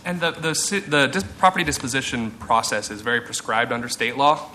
And the property disposition process is very prescribed under state law.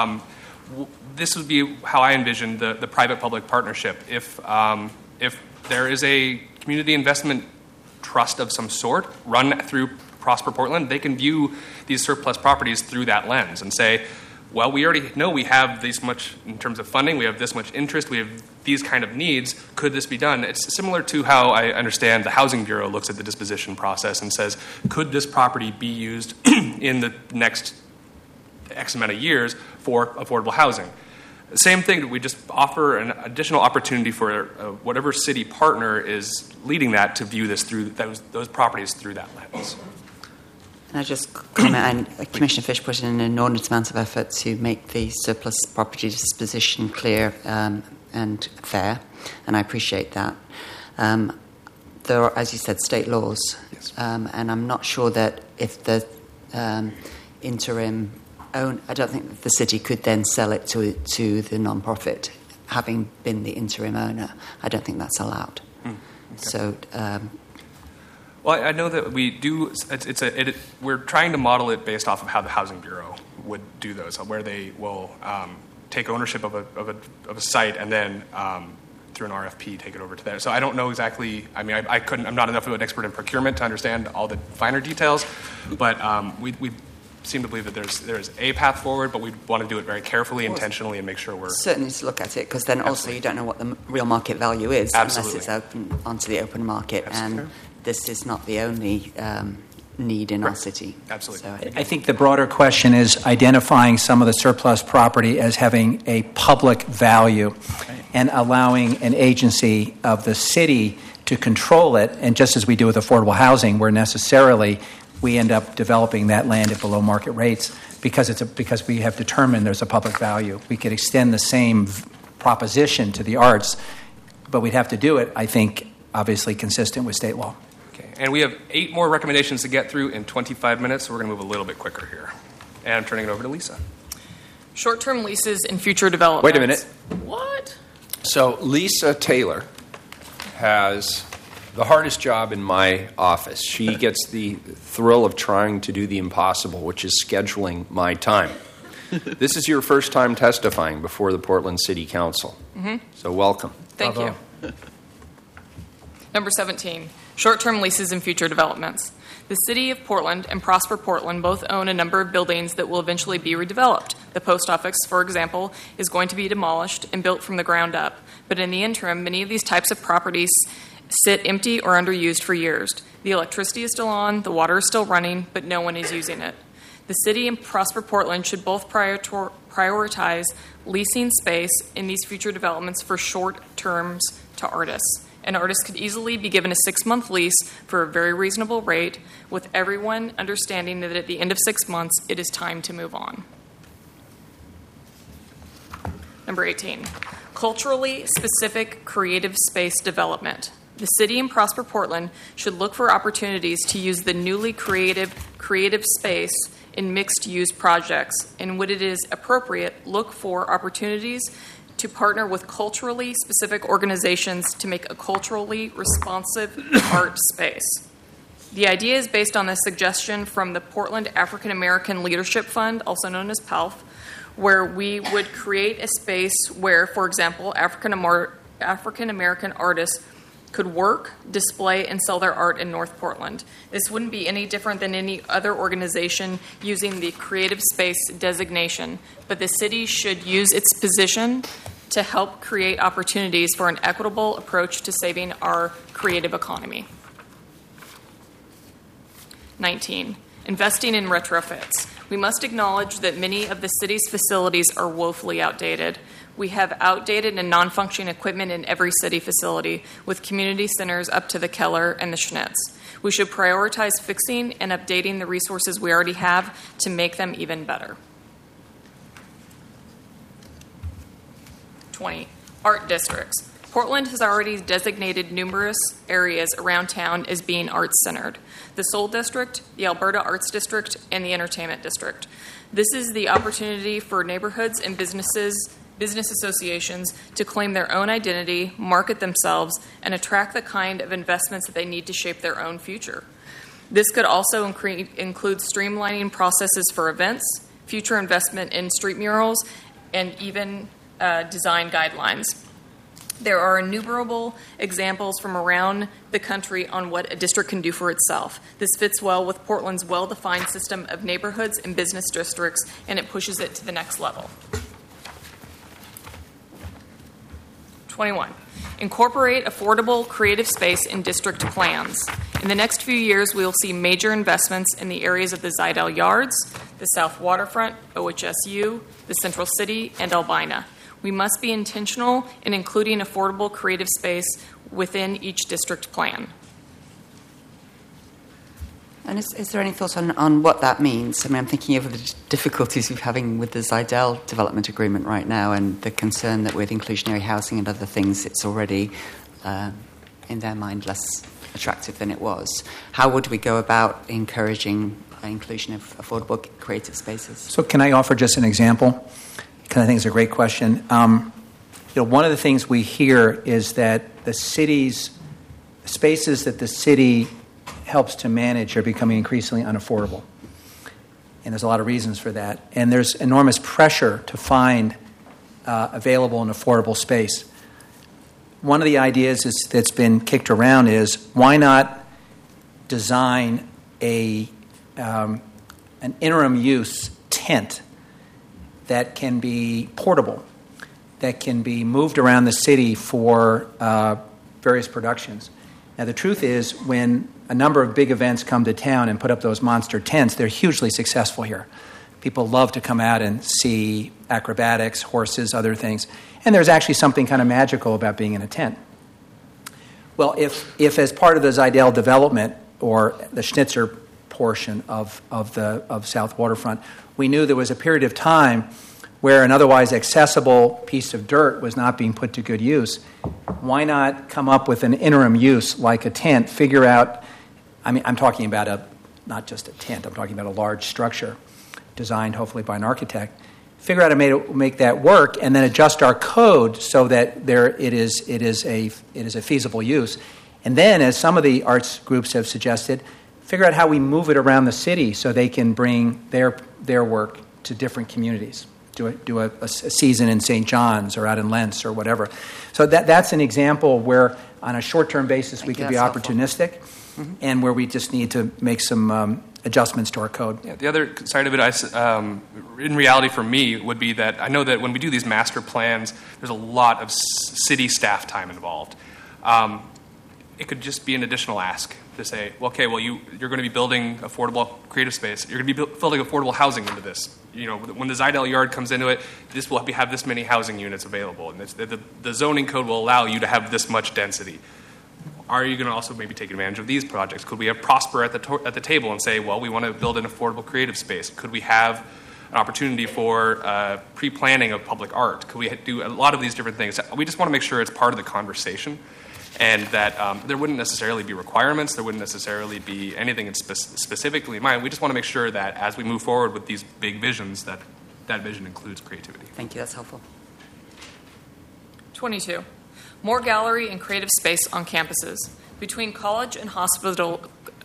This would be how I envision the private-public partnership. If there is a community investment trust of some sort run through Prosper Portland, they can view these surplus properties through that lens and say, well, we already know we have this much in terms of funding, we have this much interest, we have these kind of needs, could this be done? It's similar to how I understand the Housing Bureau looks at the disposition process and says, could this property be used in the next X amount of years for affordable housing? Same thing, we just offer an additional opportunity for whatever city partner is leading that to view this through those properties through that lens. Can I just comment? And Commissioner Fish put in an inordinate amount of effort to make the surplus property disposition clear and fair, and I appreciate that. There are, as you said, state laws, yes. And I'm not sure that if the interim I don't think that the city could then sell it to the non-profit, having been the interim owner. I don't think that's allowed. Okay. So. Well, I know that we do. We're trying to model it based off of how the Housing Bureau would do those, where they will take ownership of a site and then through an RFP take it over to there. So I don't know exactly. I mean, I'm not enough of an expert in procurement to understand all the finer details, but we seem to believe that there is a path forward, but we want to do it very carefully, intentionally, and make sure we're certainly to look at it, because then also you don't know what the real market value is Absolutely. unless it's open onto the open market. Absolutely. And this is not the only need in our city. Absolutely. So I think the broader question is identifying some of the surplus property as having a public value and allowing an agency of the city to control it. And just as we do with affordable housing, where necessarily we end up developing that land at below market rates because we have determined there's a public value. We could extend the same proposition to the arts, but we'd have to do it, I think, obviously consistent with state law. Okay, and we have 8 more recommendations to get through in 25 minutes, so we're going to move a little bit quicker here. And I'm turning it over to Lisa. Short-term leases and future developments. Wait a minute. What? So Lisa Taylor has the hardest job in my office. She gets the thrill of trying to do the impossible, which is scheduling my time. This is your first time testifying before the Portland City Council. Mm-hmm. So welcome. Thank you. Number 17, short-term leases and future developments. The City of Portland and Prosper Portland both own a number of buildings that will eventually be redeveloped. The post office, for example, is going to be demolished and built from the ground up. But in the interim, many of these types of properties sit empty or underused for years. The electricity is still on, the water is still running, but no one is using it. The city and Prosper Portland should both prioritize leasing space in these future developments for short terms to artists. An artist could easily be given a 6-month lease for a very reasonable rate, with everyone understanding that at the end of 6 months, it is time to move on. Number 18, culturally specific creative space development. The city and Prosper Portland should look for opportunities to use the newly creative space in mixed-use projects, and when it is appropriate, look for opportunities to partner with culturally specific organizations to make a culturally responsive art space. The idea is based on a suggestion from the Portland African American Leadership Fund, also known as PALF, where we would create a space where, for example, African American artists could work, display, and sell their art in North Portland. This wouldn't be any different than any other organization using the creative space designation, but the city should use its position to help create opportunities for an equitable approach to saving our creative economy. 19, investing in retrofits. We must acknowledge that many of the city's facilities are woefully outdated. We have outdated and non-functioning equipment in every city facility, with community centers up to the Keller and the Schnitz. We should prioritize fixing and updating the resources we already have to make them even better. 20, art districts. Portland has already designated numerous areas around town as being arts-centered. The Soul District, the Alberta Arts District, and the Entertainment District. This is the opportunity for neighborhoods and business associations to claim their own identity, market themselves, and attract the kind of investments that they need to shape their own future. This could also include streamlining processes for events, future investment in street murals, and even design guidelines. There are innumerable examples from around the country on what a district can do for itself. This fits well with Portland's well-defined system of neighborhoods and business districts, and it pushes it to the next level. 21. Incorporate affordable creative space in district plans. In the next few years, we will see major investments in the areas of the Zidell Yards, the South Waterfront, OHSU, the Central City, and Albina. We must be intentional in including affordable creative space within each district plan. And is there any thought on what that means? I mean, I'm thinking of the difficulties we're having with the Zidell development agreement right now, and the concern that with inclusionary housing and other things, it's already, in their mind, less attractive than it was. How would we go about encouraging inclusion of affordable creative spaces? So can I offer just an example? Because I think it's a great question. One of the things we hear is that the spaces that the city helps to manage are becoming increasingly unaffordable. And there's a lot of reasons for that. And there's enormous pressure to find available and affordable space. One of the ideas that's been kicked around is, why not design an interim use tent that can be portable, that can be moved around the city for various productions. Now, the truth is, when a number of big events come to town and put up those monster tents, they're hugely successful here. People love to come out and see acrobatics, horses, other things. And there's actually something kind of magical about being in a tent. Well, if as part of the Zidell development, or the Schnitzer portion of South Waterfront, we knew there was a period of time where an otherwise accessible piece of dirt was not being put to good use. Why not come up with an interim use like a tent, figure out, I'm talking about not just a tent, I'm talking about a large structure designed hopefully by an architect, figure out a way to make that work, and then adjust our code so that it is a feasible use. And then, as some of the arts groups have suggested, figure out how we move it around the city so they can bring their work to different communities. Do a season in St. John's or out in Lentz or whatever. So that's an example where, on a short-term basis, we could be opportunistic, and where we just need to make some adjustments to our code. Yeah, the other side of it, in reality for me, would be that I know that when we do these master plans, there's a lot of city staff time involved. It could just be an additional ask to say, well, okay, well, you're going to be building affordable creative space. You're going to be building affordable housing into this. When the Zidell Yard comes into it, this will have this many housing units available, and the zoning code will allow you to have this much density. Are you going to also maybe take advantage of these projects? Could we have Prosper at the table and say, well, we want to build an affordable creative space? Could we have an opportunity for pre-planning of public art? Could we do a lot of these different things? We just want to make sure it's part of the conversation, and that there wouldn't necessarily be requirements, there wouldn't necessarily be anything specifically in mind. We just want to make sure that as we move forward with these big visions, that vision includes creativity. Thank you, that's helpful. 22. More gallery and creative space on campuses. Between colleges and hospitals,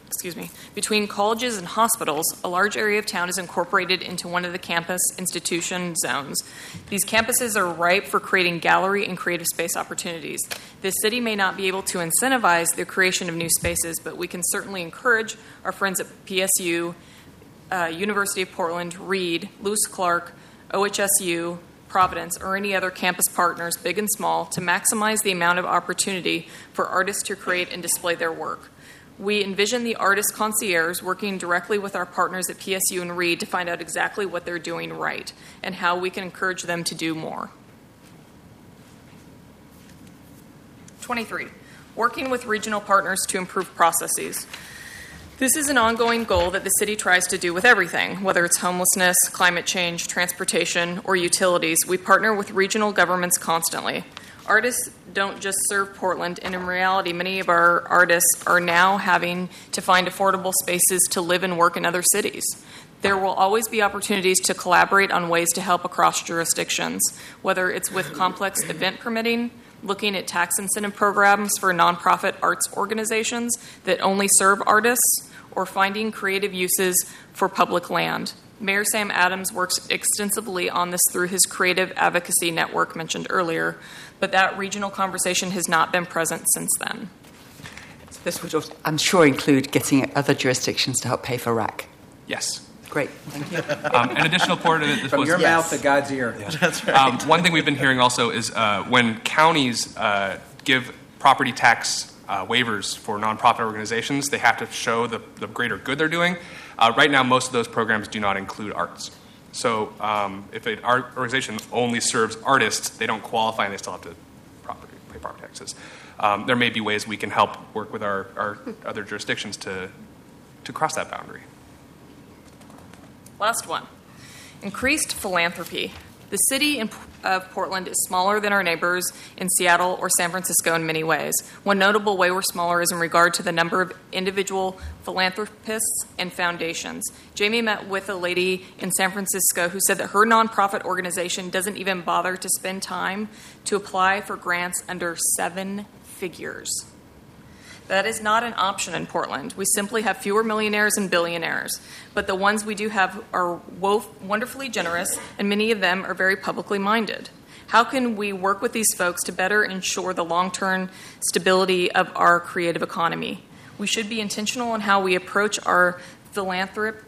a large area of town is incorporated into one of the campus institution zones. These campuses are ripe for creating gallery and creative space opportunities. The city may not be able to incentivize the creation of new spaces, but we can certainly encourage our friends at PSU, University of Portland, Reed, Lewis Clark, OHSU, Providence, or any other campus partners, big and small, to maximize the amount of opportunity for artists to create and display their work. We envision the artist concierge working directly with our partners at PSU and Reed to find out exactly what they're doing right and how we can encourage them to do more. 23. Working with regional partners to improve processes. This is an ongoing goal that the city tries to do with everything, whether it's homelessness, climate change, transportation, or utilities. We partner with regional governments constantly. Artists don't just serve Portland, and in reality, many of our artists are now having to find affordable spaces to live and work in other cities. There will always be opportunities to collaborate on ways to help across jurisdictions, whether it's with complex event permitting, looking at tax incentive programs for nonprofit arts organizations that only serve artists, or finding creative uses for public land. Mayor Sam Adams works extensively on this through his creative advocacy network mentioned earlier, but that regional conversation has not been present since then. This would, I'm sure, include getting other jurisdictions to help pay for RAC. Yes. Great, thank you. An additional part of it. From your Yes. mouth to God's ear. One thing we've been hearing also is when counties give property tax waivers for nonprofit organizations, they have to show the greater good they're doing. Right now, most of those programs do not include arts. So if an art organization only serves artists, they don't qualify and they still have to pay property taxes. There may be ways we can help work with our other jurisdictions to cross that boundary. Last one. Increased philanthropy. The city of Portland is smaller than our neighbors in Seattle or San Francisco in many ways. One notable way we're smaller is in regard to the number of individual philanthropists and foundations. Jamie met with a lady in San Francisco who said that her nonprofit organization doesn't even bother to spend time to apply for grants under 7 figures. That is not an option in Portland. We simply have fewer millionaires and billionaires. But the ones we do have are wonderfully generous, and many of them are very publicly minded. How can we work with these folks to better ensure the long-term stability of our creative economy? We should be intentional in how we approach our philanthropic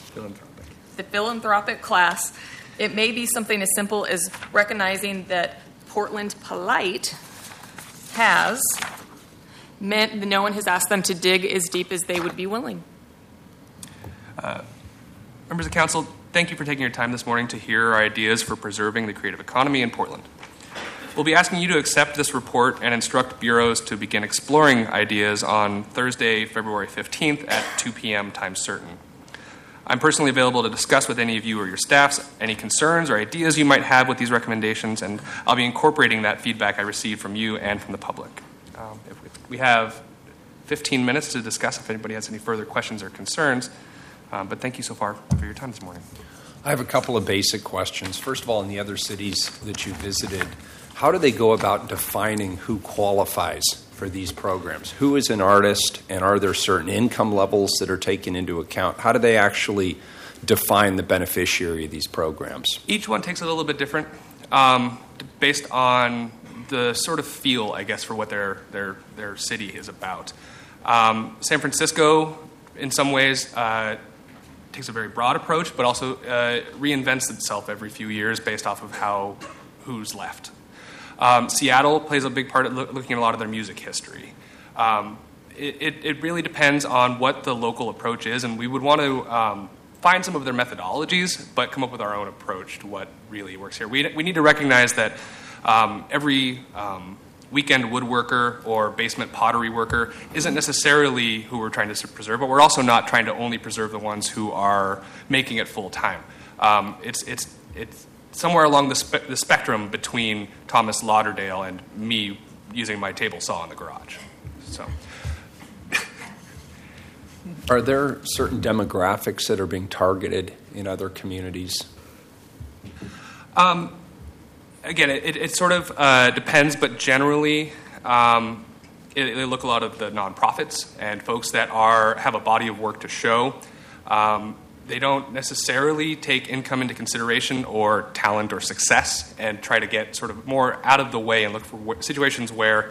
class. It may be something as simple as recognizing that Portland Polite has meant that no one has asked them to dig as deep as they would be willing. Members of Council, thank you for taking your time this morning to hear our ideas for preserving the creative economy in Portland. We'll be asking you to accept this report and instruct bureaus to begin exploring ideas on Thursday, February 15th at 2 p.m. time certain. I'm personally available to discuss with any of you or your staffs any concerns or ideas you might have with these recommendations, and I'll be incorporating that feedback I received from you and from the public. We have 15 minutes to discuss if anybody has any further questions or concerns, but thank you so far for your time this morning. I have a couple of basic questions. First of all, in the other cities that you visited, how do they go about defining who qualifies for these programs? Who is an artist, and are there certain income levels that are taken into account? How do they actually define the beneficiary of these programs? Each one takes it a little bit different based on the sort of feel, I guess, for what their city is about. San Francisco, in some ways, takes a very broad approach, but also reinvents itself every few years based off of who's left. Seattle plays a big part of looking at a lot of their music history. It really depends on what the local approach is, and we would want to find some of their methodologies, but come up with our own approach to what really works here. We need to recognize that every weekend woodworker or basement pottery worker isn't necessarily who we're trying to preserve, but we're also not trying to only preserve the ones who are making it full time. It's somewhere along the spectrum between Thomas Lauderdale and me using my table saw in the garage. So, are there certain demographics that are being targeted in other communities? Again, it sort of depends, but generally they look a lot of the nonprofits and folks that have a body of work to show. They don't necessarily take income into consideration or talent or success, and try to get sort of more out of the way and look for situations where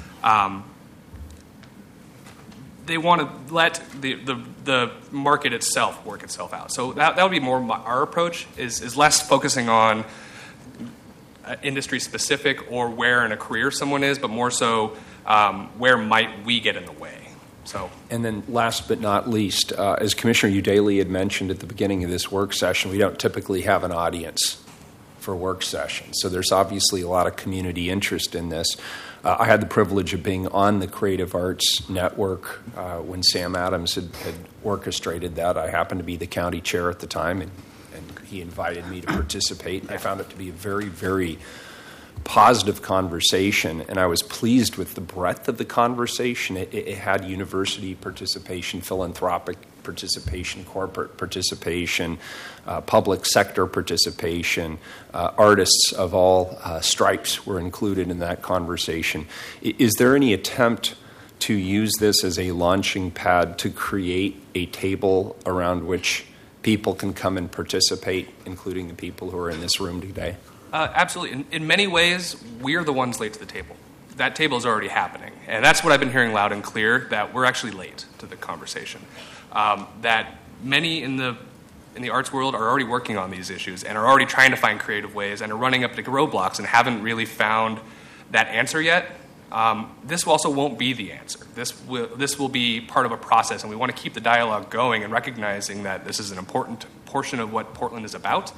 they want to let the market itself work itself out. So that would be more our approach, is less focusing on industry specific or where in a career someone is, but more so where might we get in the way. So, and then last but not least, as Commissioner Udaley had mentioned at the beginning of this work session, we don't typically have an audience for work sessions. So there's obviously a lot of community interest in this. I had the privilege of being on the Creative Arts Network when Sam Adams had orchestrated that. I happened to be the county chair at the time, and he invited me to participate. I found it to be a very, very positive conversation, and I was pleased with the breadth of the conversation. It had university participation, philanthropic participation, corporate participation, public sector participation. Artists of all stripes were included in that conversation. Is there any attempt to use this as a launching pad to create a table around which people can come and participate, including the people who are in this room today? Absolutely. In many ways, we're the ones late to the table. That table is already happening. And that's what I've been hearing loud and clear, that we're actually late to the conversation. That many in the arts world are already working on these issues and are already trying to find creative ways and are running up to roadblocks and haven't really found that answer yet. This also won't be the answer. This will be part of a process, and we want to keep the dialogue going and recognizing that this is an important portion of what Portland is about,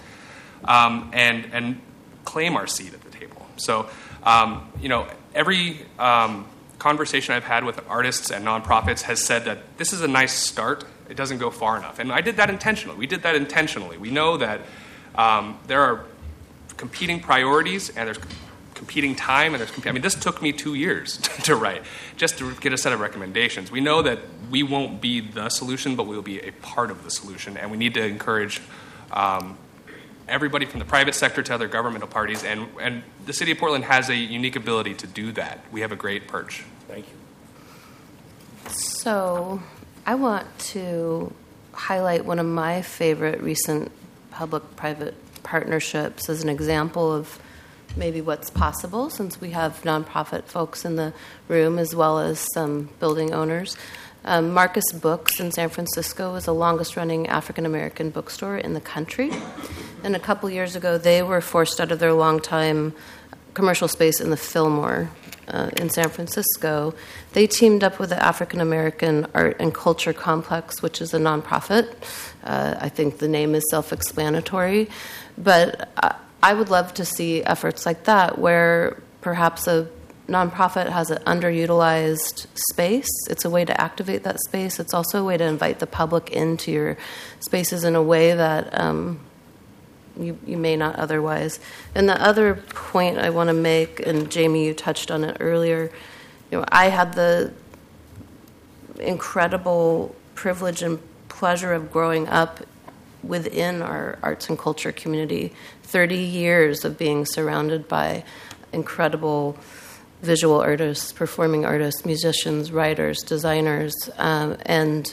and claim our seat at the table. So, every conversation I've had with artists and nonprofits has said that this is a nice start. It doesn't go far enough. And I did that intentionally. We did that intentionally. We know that there are competing priorities and there's competing time, and this took me 2 years to write, just to get a set of recommendations. We know that we won't be the solution, but we will be a part of the solution, and we need to encourage everybody from the private sector to other governmental parties, and the City of Portland has a unique ability to do that. We have a great perch. Thank you. So I want to highlight one of my favorite recent public-private partnerships as an example of maybe what's possible, since we have nonprofit folks in the room as well as some building owners. Marcus Books in San Francisco is the longest-running African-American bookstore in the country. And a couple years ago, they were forced out of their long-time commercial space in the Fillmore in San Francisco. They teamed up with the African-American Art and Culture Complex, which is a nonprofit. I think the name is self-explanatory. But I would love to see efforts like that where perhaps a nonprofit has an underutilized space. It's a way to activate that space. It's also a way to invite the public into your spaces in a way that you may not otherwise. And the other point I want to make, and Jamie, you touched on it earlier, I had the incredible privilege and pleasure of growing up within our arts and culture community, 30 years of being surrounded by incredible visual artists, performing artists, musicians, writers, designers, and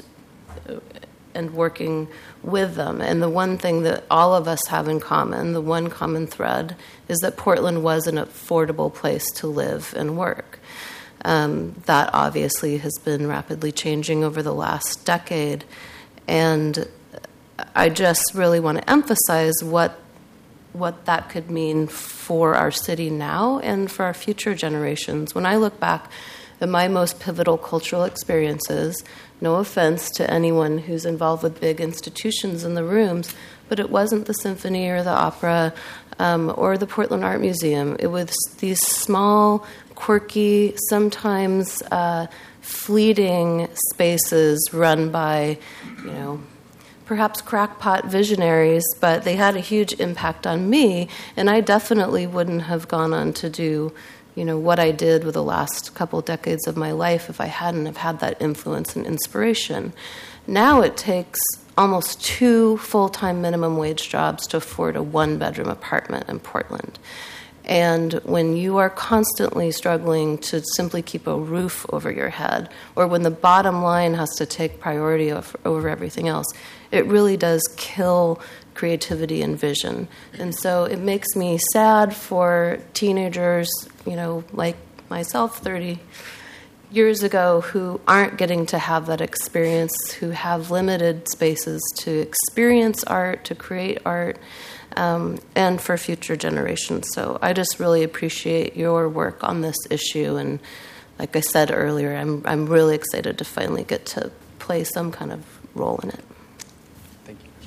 working with them. And the one thing that all of us have in common, the one common thread, is that Portland was an affordable place to live and work. That obviously has been rapidly changing over the last decade. And I just really want to emphasize what that could mean for our city now and for our future generations. When I look back at my most pivotal cultural experiences, no offense to anyone who's involved with big institutions in the rooms, but it wasn't the symphony or the opera or the Portland Art Museum. It was these small, quirky, sometimes fleeting spaces run by, perhaps crackpot visionaries, but they had a huge impact on me, and I definitely wouldn't have gone on to do, what I did with the last couple decades of my life if I hadn't have had that influence and inspiration. Now it takes almost 2 full-time minimum wage jobs to afford a 1-bedroom apartment in Portland. And when you are constantly struggling to simply keep a roof over your head, or when the bottom line has to take priority over everything else, it really does kill creativity and vision. And so it makes me sad for teenagers, like myself 30 years ago, who aren't getting to have that experience, who have limited spaces to experience art, to create art, and for future generations. So I just really appreciate your work on this issue. And like I said earlier, I'm really excited to finally get to play some kind of role in it. Thank you.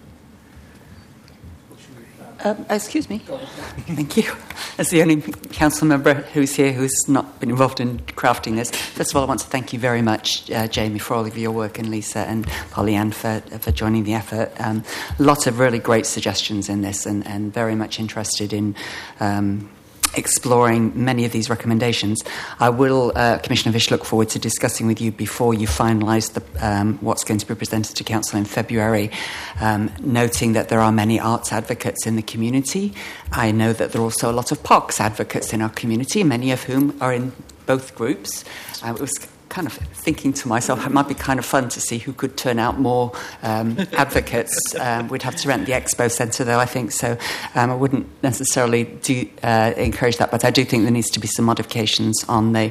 Excuse me. Thank you. As the only council member who's here who's not been involved in crafting this, first of all, I want to thank you very much, Jamie, for all of your work, and Lisa and Polly-Ann for joining the effort. Lots of really great suggestions in this, and very much interested in exploring many of these recommendations. I will, Commissioner Fish, look forward to discussing with you before you finalise what's going to be presented to Council in February, noting that there are many arts advocates in the community. I know that there are also a lot of parks advocates in our community, many of whom are in both groups. It was kind of thinking to myself, it might be kind of fun to see who could turn out more advocates. We'd have to rent the Expo Centre, though, I think, so I wouldn't necessarily encourage that, but I do think there needs to be some modifications on the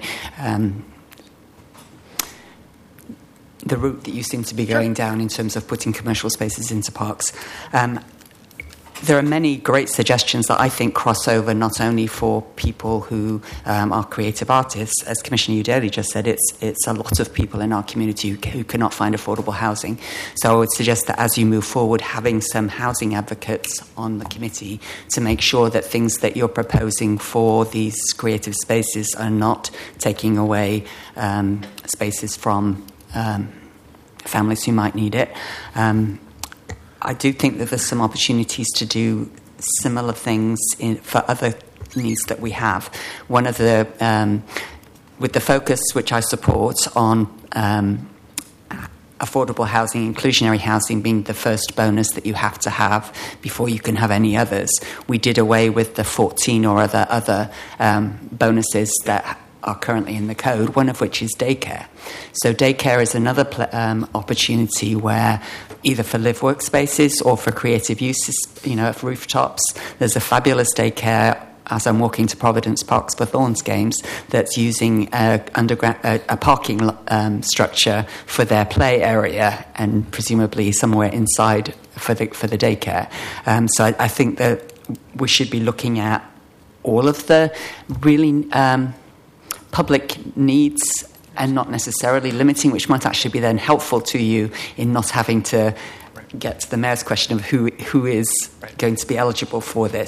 route that you seem to be going down in terms of putting commercial spaces into parks. There are many great suggestions that I think cross over not only for people who are creative artists. As Commissioner Udaley just said, it's a lot of people in our community who cannot find affordable housing. So I would suggest that as you move forward, having some housing advocates on the committee to make sure that things that you're proposing for these creative spaces are not taking away spaces from families who might need it. I do think that there's some opportunities to do similar things for other needs that we have. One of the, with the focus which I support on affordable housing, inclusionary housing being the first bonus that you have to have before you can have any others, we did away with the 14 or other bonuses that are currently in the code, one of which is daycare. So daycare is another opportunity where either for live workspaces or for creative uses, of rooftops, there's a fabulous daycare as I'm walking to Providence Parks for Thorns games that's using a parking structure for their play area and presumably somewhere inside for the daycare. So I think that we should be looking at all of the really public needs and not necessarily limiting, which might actually be then helpful to you in not having to get to the mayor's question of who is going to be eligible for this.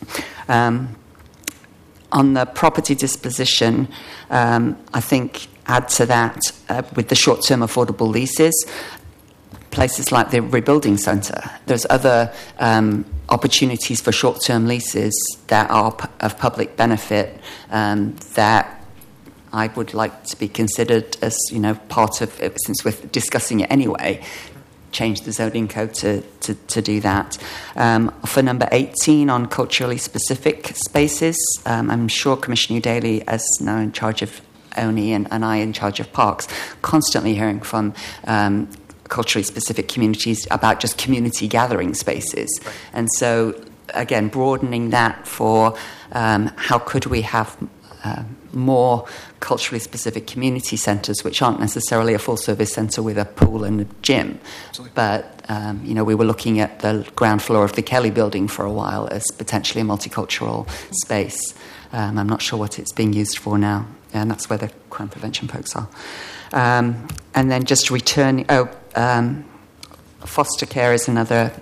On the property disposition, I think add to that with the short-term affordable leases, places like the Rebuilding Centre, there's other opportunities for short-term leases that are of public benefit that I would like to be considered as, part of it, since we're discussing it anyway, change the zoning code to do that. For number 18 on culturally specific spaces, I'm sure Commissioner Udaley, as now in charge of ONI and I in charge of parks, constantly hearing from culturally specific communities about just community gathering spaces. Right. And so, again, broadening that for how could we have more culturally specific community centres, which aren't necessarily a full-service centre with a pool and a gym. Absolutely. But, we were looking at the ground floor of the Kelly building for a while as potentially a multicultural space. I'm not sure what it's being used for now, and that's where the crime prevention folks are. And then just returning... foster care is another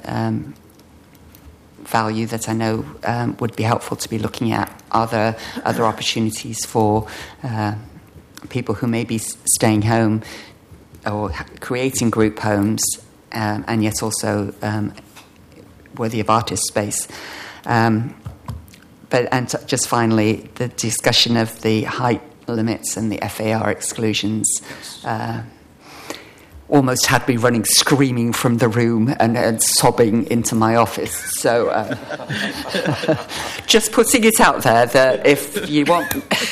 value that I know would be helpful to be looking at. Are there other opportunities for people who may be staying home or creating group homes and yet also worthy of artist space? Just finally, the discussion of the height limits and the FAR exclusions almost had me running screaming from the room and sobbing into my office. So just putting it out there that if you want...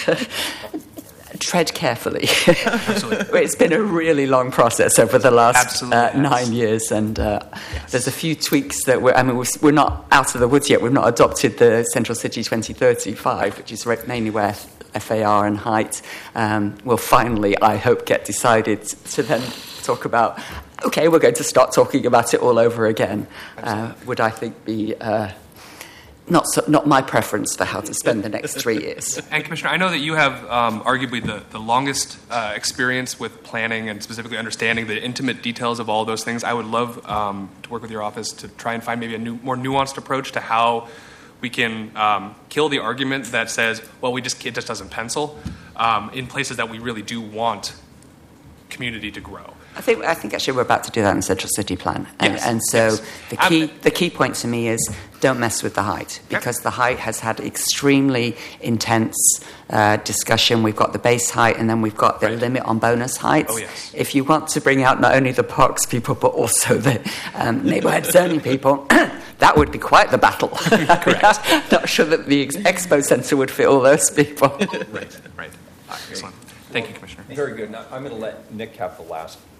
tread carefully. It's been a really long process over the last 9 years, and there's a few tweaks that we're not out of the woods yet. We've not adopted the Central City 2035, which is mainly where FAR and height will finally, I hope, get decided to then talk about, okay, we're going to start talking about it all over again. Would I think be... Not my preference for how to spend the next 3 years. And Commissioner, I know that you have arguably the longest experience with planning and specifically understanding the intimate details of all those things. I would love to work with your office to try and find maybe a more nuanced approach to how we can kill the argument that says, well, it just doesn't pencil in places that we really do want community to grow. I think actually we're about to do that in the Central City Plan. And so the key point to me is don't mess with the height, because the height has had extremely intense discussion. We've got the base height and then we've got the limit on bonus heights. Oh, yes. If you want to bring out not only the parks people but also the neighbourhood zoning people, that would be quite the battle. Not sure that the Expo Centre would fit all those people. Right. Excellent. Thank you, Commissioner. Very good. Now, I'm going to let Nick have the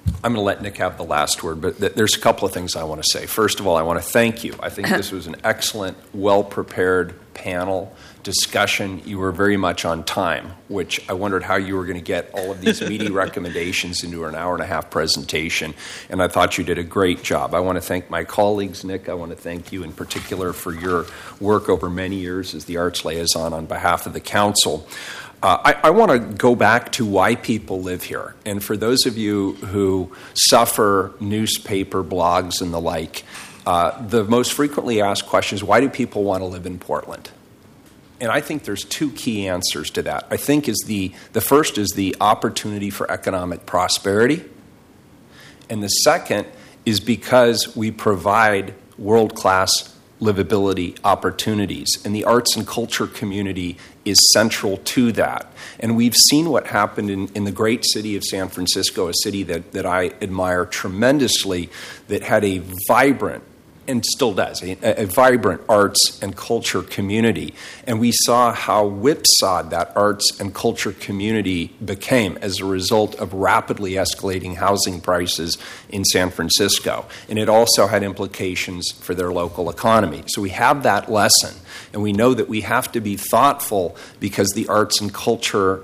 last word, but there's a couple of things I want to say. First of all, I want to thank you. I think this was an excellent, well-prepared panel discussion. You were very much on time, which I wondered how you were going to get all of these meaty recommendations into an hour-and-a-half presentation, and I thought you did a great job. I want to thank my colleagues. Nick, I want to thank you in particular for your work over many years as the arts liaison on behalf of the council. I want to go back to why people live here. And for those of you who suffer newspaper blogs and the like, the most frequently asked question is, why do people want to live in Portland? And I think there's two key answers to that. I think the first is the opportunity for economic prosperity. And the second is because we provide world-class livability opportunities. And the arts and culture community is central to that. And we've seen what happened in the great city of San Francisco, a city that I admire tremendously, that had a vibrant, and still does, a vibrant arts and culture community. And we saw how whipsawed that arts and culture community became as a result of rapidly escalating housing prices in San Francisco. And it also had implications for their local economy. So we have that lesson, and we know that we have to be thoughtful because the arts and culture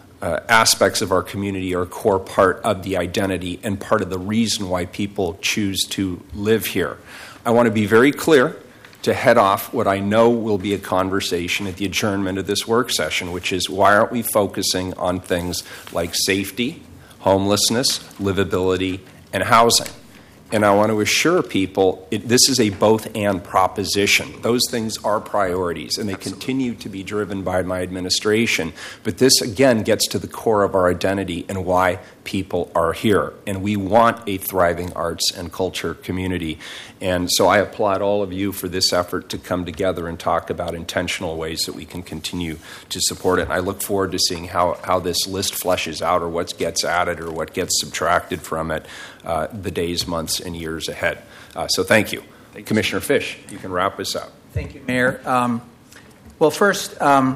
aspects of our community are a core part of the identity and part of the reason why people choose to live here. I want to be very clear to head off what I know will be a conversation at the adjournment of this work session, which is, why aren't we focusing on things like safety, homelessness, livability, and housing? And I want to assure people this is a both-and proposition. Those things are priorities, and they continue to be driven by my administration. But this, again, gets to the core of our identity and why people are here. And we want a thriving arts and culture community. And so I applaud all of you for this effort to come together and talk about intentional ways that we can continue to support it. And I look forward to seeing how this list fleshes out, or what gets added or what gets subtracted from it the days, months, and years ahead. So thank you. Commissioner Fish, you can wrap us up. Thank you, Mayor. Well, first, I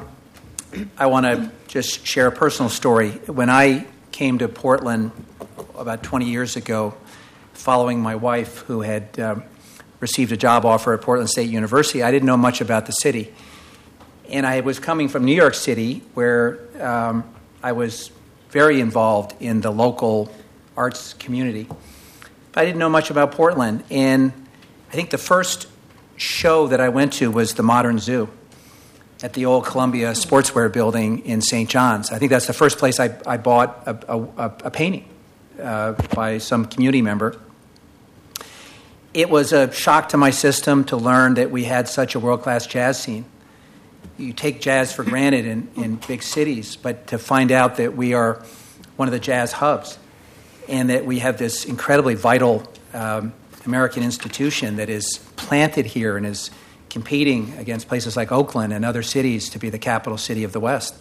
want to just share a personal story. When I came to Portland about 20 years ago, following my wife, who had received a job offer at Portland State University, I didn't know much about the city. And I was coming from New York City, where I was very involved in the local arts community. But I didn't know much about Portland. And I think the first show that I went to was the Modern Zoo at the old Columbia Sportswear building in St. John's. I think that's the first place I bought a painting by some community member. It was a shock to my system to learn that we had such a world-class jazz scene. You take jazz for granted in big cities, but to find out that we are one of the jazz hubs, and that we have this incredibly vital American institution that is planted here and is competing against places like Oakland and other cities to be the capital city of the West.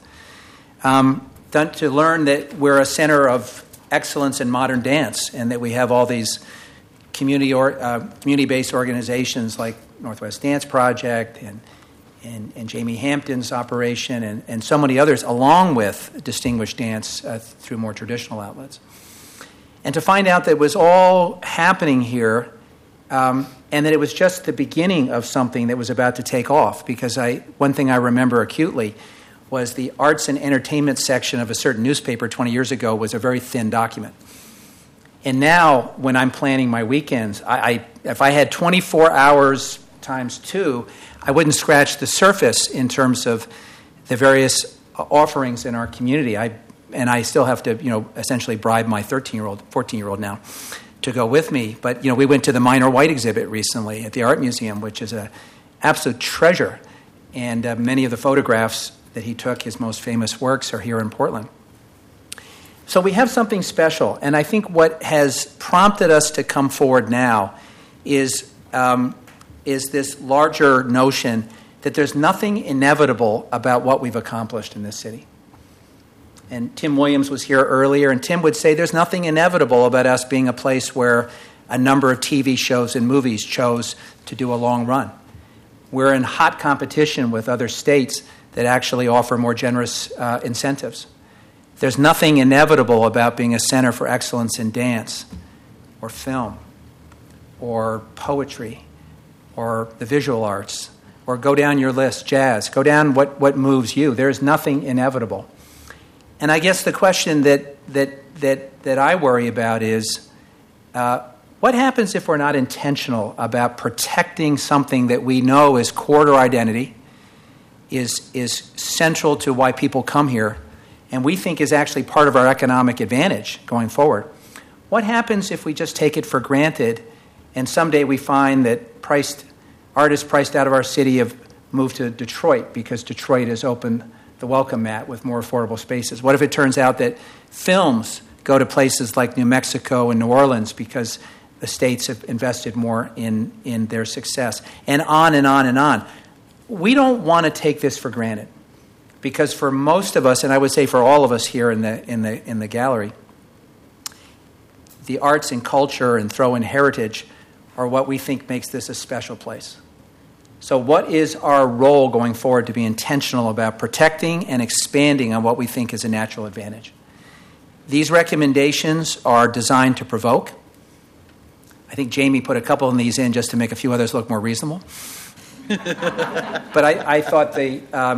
To learn that we're a center of excellence in modern dance, and that we have all these community-based organizations like Northwest Dance Project and Jamie Hampton's operation and so many others, along with distinguished dance through more traditional outlets. And to find out that it was all happening here, and that it was just the beginning of something that was about to take off. Because one thing I remember acutely was the arts and entertainment section of a certain newspaper 20 years ago was a very thin document. And now, when I'm planning my weekends, if I had 24 hours times 2, I wouldn't scratch the surface in terms of the various offerings in our community. I still have to, essentially bribe my 14-year-old now to go with me. But, we went to the Minor White exhibit recently at the Art Museum, which is an absolute treasure. And many of the photographs that he took, his most famous works, are here in Portland. So we have something special. And I think what has prompted us to come forward now is this larger notion that there's nothing inevitable about what we've accomplished in this city. And Tim Williams was here earlier, and Tim would say there's nothing inevitable about us being a place where a number of TV shows and movies chose to do a long run. We're in hot competition with other states that actually offer more generous incentives. There's nothing inevitable about being a center for excellence in dance or film or poetry or the visual arts, or go down your list, jazz. Go down what moves you. There's nothing inevitable. And I guess the question that I worry about is, what happens if we're not intentional about protecting something that we know is core to our identity, is central to why people come here, and we think is actually part of our economic advantage going forward? What happens if we just take it for granted and someday we find that artists priced out of our city have moved to Detroit because Detroit has opened the welcome mat with more affordable spaces? What if it turns out that films go to places like New Mexico and New Orleans because the states have invested more in their success? And on and on and on. We don't want to take this for granted, because for most of us, and I would say for all of us here in the gallery, the arts and culture and throw in heritage are what we think makes this a special place. So what is our role going forward to be intentional about protecting and expanding on what we think is a natural advantage? These recommendations are designed to provoke. I think Jamie put a couple of these in just to make a few others look more reasonable. But I thought the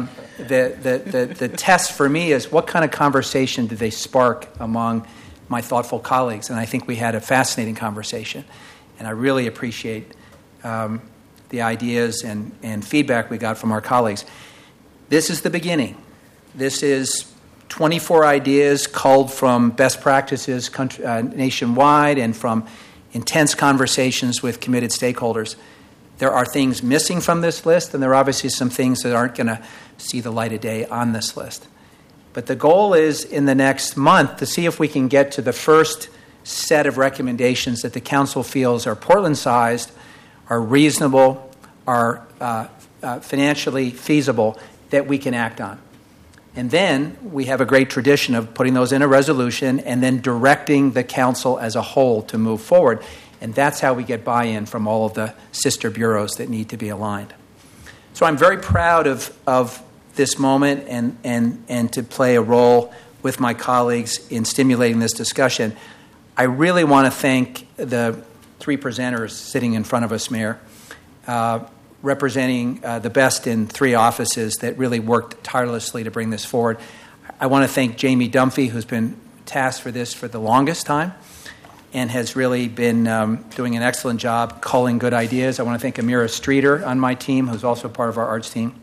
test for me is, what kind of conversation did they spark among my thoughtful colleagues? And I think we had a fascinating conversation. And I really appreciate the ideas and feedback we got from our colleagues. This is the beginning. This is 24 ideas culled from best practices nationwide and from intense conversations with committed stakeholders. There are things missing from this list, and there are obviously some things that aren't going to see the light of day on this list. But the goal is, in the next month, to see if we can get to the first set of recommendations that the council feels are Portland-sized, are reasonable, are financially feasible, that we can act on. And then we have a great tradition of putting those in a resolution and then directing the council as a whole to move forward. And that's how we get buy-in from all of the sister bureaus that need to be aligned. So I'm very proud of this moment and to play a role with my colleagues in stimulating this discussion. I really want to thank the three presenters sitting in front of us, Mayor, representing the best in three offices that really worked tirelessly to bring this forward. I want to thank Jamie Dunphy, who's been tasked for this for the longest time and has really been doing an excellent job culling good ideas. I want to thank Amira Streeter on my team, who's also part of our arts team.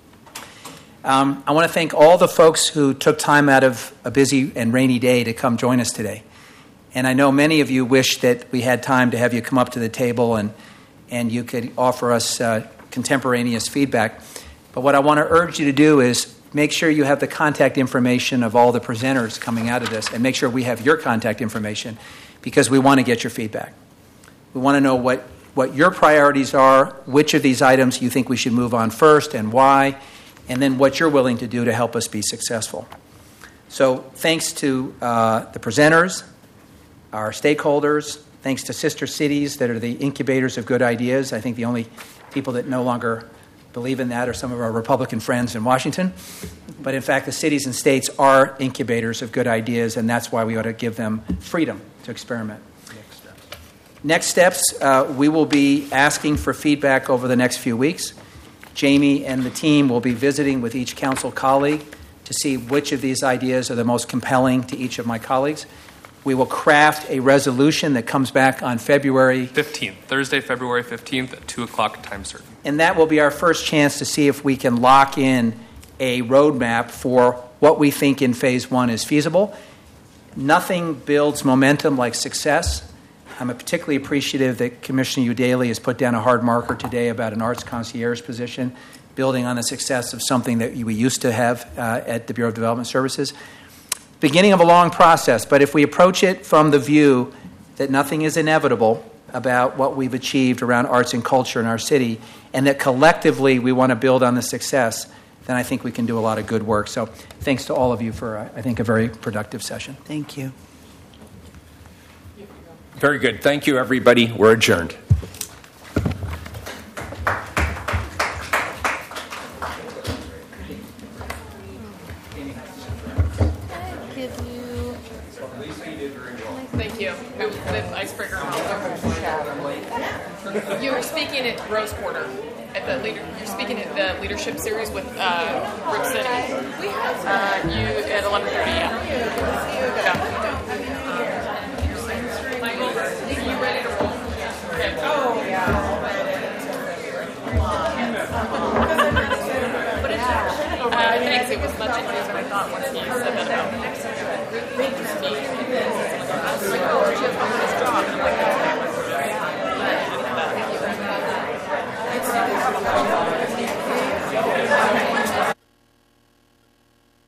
I want to thank all the folks who took time out of a busy and rainy day to come join us today. And I know many of you wish that we had time to have you come up to the table and you could offer us contemporaneous feedback. But what I want to urge you to do is make sure you have the contact information of all the presenters coming out of this, and make sure we have your contact information, because we want to get your feedback. We want to know what your priorities are, which of these items you think we should move on first and why, and then what you're willing to do to help us be successful. So thanks to the presenters, our stakeholders, thanks to sister cities that are the incubators of good ideas. I think the only people that no longer believe in that are some of our Republican friends in Washington. But in fact, the cities and states are incubators of good ideas, and that's why we ought to give them freedom to experiment. Next steps, we will be asking for feedback over the next few weeks. Jamie and the team will be visiting with each council colleague to see which of these ideas are the most compelling to each of my colleagues. We will craft a resolution that comes back on February 15th, Thursday, February 15th at 2 o'clock time certain. And that will be our first chance to see if we can lock in a roadmap for what we think in phase one is feasible. Nothing builds momentum like success. I'm particularly appreciative that Commissioner Udaley has put down a hard marker today about an arts concierge position, building on the success of something that we used to have at the Bureau of Development Services. Beginning of a long process, but if we approach it from the view that nothing is inevitable about what we've achieved around arts and culture in our city, and that collectively we want to build on the success, then I think we can do a lot of good work. So thanks to all of you for, I think, a very productive session. Thank you. Very good. Thank you, everybody. We're adjourned. Give speaking at Rose Quarter. You're speaking at the leadership series with Rip City. You at 11:30. Yeah. Michael, are you ready to roll? Okay. Oh yeah. Thanks. It was much easier than I thought once you said that about me.